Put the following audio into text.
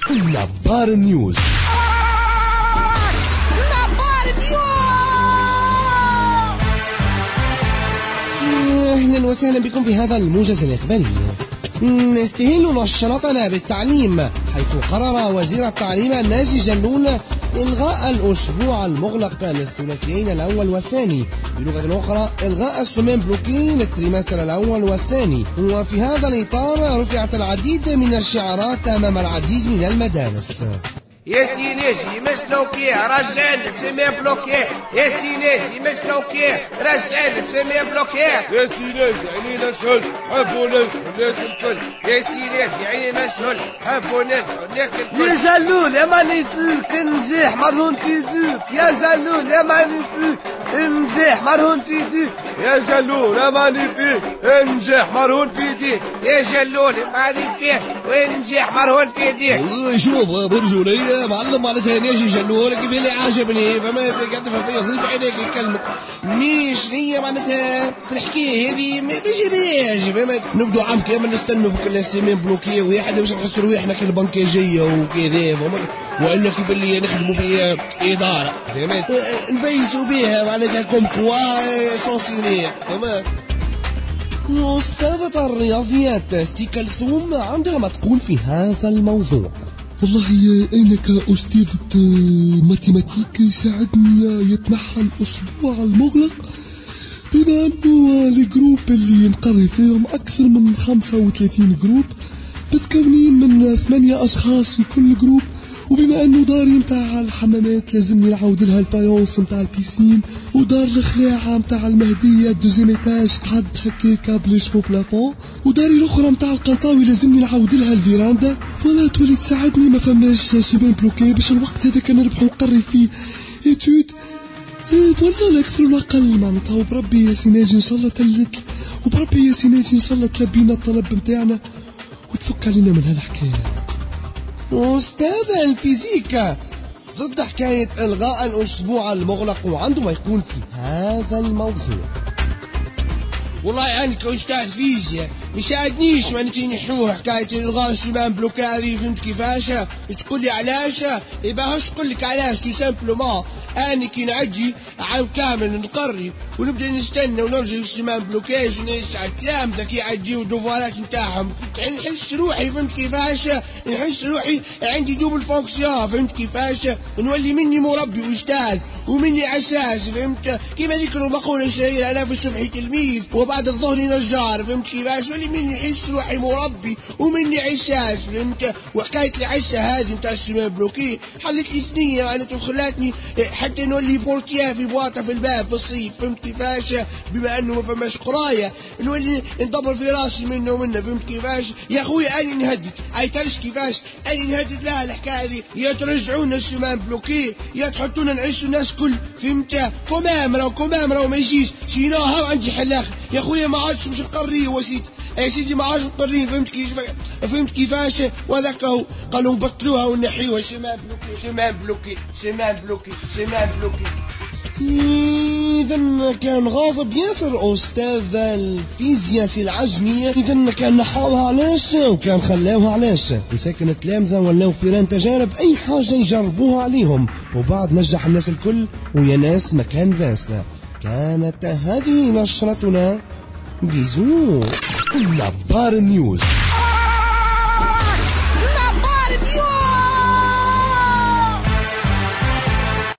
نظار نيوز. أهلا وسهلا بكم في هذا الموجز الإخباري. نستهل نشرتنا بالتعليم، حيث قرر وزير التعليم الناجي جلول إلغاء الأسبوع المغلق للثلاثيين الأول والثاني، بلغة أخرى إلغاء السومين بلوكي للتريمستر الأول والثاني. وفي هذا الإطار رفعت العديد من الشعارات أمام العديد من المدارس. يا سينيجي مش لوكي رجع السمي بلوكي، يا سينيجي مش لوكي رجع السمي بلوكي، يا سينيجي عينينا شهل حبوا ننسوا الناس الكل، يا سينيجي عينينا شهل حبوا ننسوا الناس الكل. يا جلول يا مانيفيك نجيح مرهون في ذوك، يا جلول يا مانيفيك نجيح مرهون في ذوك، يا جلول يا مانيفيك نجيح مرهون في ديك، يا جلول مانيفيك ونجيح مرهون في ديك. شوف برجولية معلم معناتها ناجي جلول كيف اللي عجبني، فما قاعد تفهم فيا صيف عينيك يكلمك مش هي معناتها في الحكايه هذه ما بيجيبهاش، فهمت؟ نبدو عام كامل نستنوا في كل سيمين بلوكي واحد باش نحس روحنا كالبنكاجيه وكذا، فهمت؟ والا كيف اللي نخدموا فيها اداره، فهمت؟ نفيسوا بها معناتها كوم كوا سونسيونير، فهمت؟ أستاذة الرياضيات ستي كلثوم عندها ما تقول في هذا الموضوع. والله أنا كأستاذة ماتيماتيك يساعدني يتنحى الأسبوع المغلق، بما أنه الجروب اللي نقري فيهم أكثر من 35 جروب متكونين من 8 أشخاص في كل جروب، وبما أنه داري متاع الحمامات لازمني نعاود لها الفايونس متاع البيسين، ودار الخلاعة متاع المهدية دوزيام ايتاج تحد هكاكا بليشفو بلافون، وداري الأخرى متاع القنطاوي لازمني نعاود لها الفيراندا، فلا تولي تساعدني ما فماش سيمين بلوكي باش الوقت هذا كان نربحو نقري فيه ايتود فوالا الأكثر والأقل معناتها. وبربي يا سيناجي إن شاء الله وبربي يا سيناجي إن شاء الله تلبينا الطلب متاعنا وتفك علينا من هالحكاية. أستاذ الفيزيكا ضد حكاية إلغاء الأسبوع المغلق وعنده ما يكون في هذا الموضوع. والله أنا كأستاذ فيزياء مشاهدنيش ما نحوه حكاية إلغاء السيمين بلوكي هذه، فهمت كيفاش؟ تقول لي علاش؟ يبقى هش تقول لك علاش تو سامبلومون أنا كي نعدي عام كامل نقري ونبدا نستنى ونرجع السيمين بلوكيج ونعيش على الكلام ذاك يعديو الدوفوارات نتاعهم، نحس روحي فهمت كيفاش؟ نحس روحي عندي دوبل فونكسيون، فهمت كيفاش؟ نولي مني مربي واستاذ ومني عساس، فهمت؟ كيما ذيك المقولة الشهيرة أنا في الصبح تلميذ وبعد الظهر نجار، فهمت كيفاش؟ ولي مني نحس روحي مربي ومني عساس، فهمت؟ وحكاية العسة هذه نتاع السيمين بلوكي حلت لي ثنية معناتها وخلاتني حتى نولي بورتيا في بواطة في الباب في الصيف، فهمت كيفاش؟ بما انه ما فماش قرايه نولي ندبر في راسي منه ومنه، فهمت كيفاش؟ يا خويا اني نهدد عيتلش كيفاش اني نهدد لها الحكايه هذه، يا ترجعونا السيمين بلوكي يا تحطونا نعيشوا الناس كل، فهمت؟ كمام راهو ما يجيش سينا هاو عندي حل اخر يا خويا ما عادش باش نقريه وسيدي يا سيدي ما عادش نقريه، فهمت كيفاش؟ وذاك هو قالوا نبطلوها ونحيوها سيمين بلوكي. إذا كان غاضب ياسر أستاذ الفيزياء سي العجمي، إذا كان نحاوها علاش وكان خلاوها علاش، مساكن التلامذة ولاو فيران تجارب أي حاجة يجربوها عليهم وبعد نجح الناس الكل ويا ناس مكان باس. كانت هذه نشرتنا، بيزو. نظار نيوز.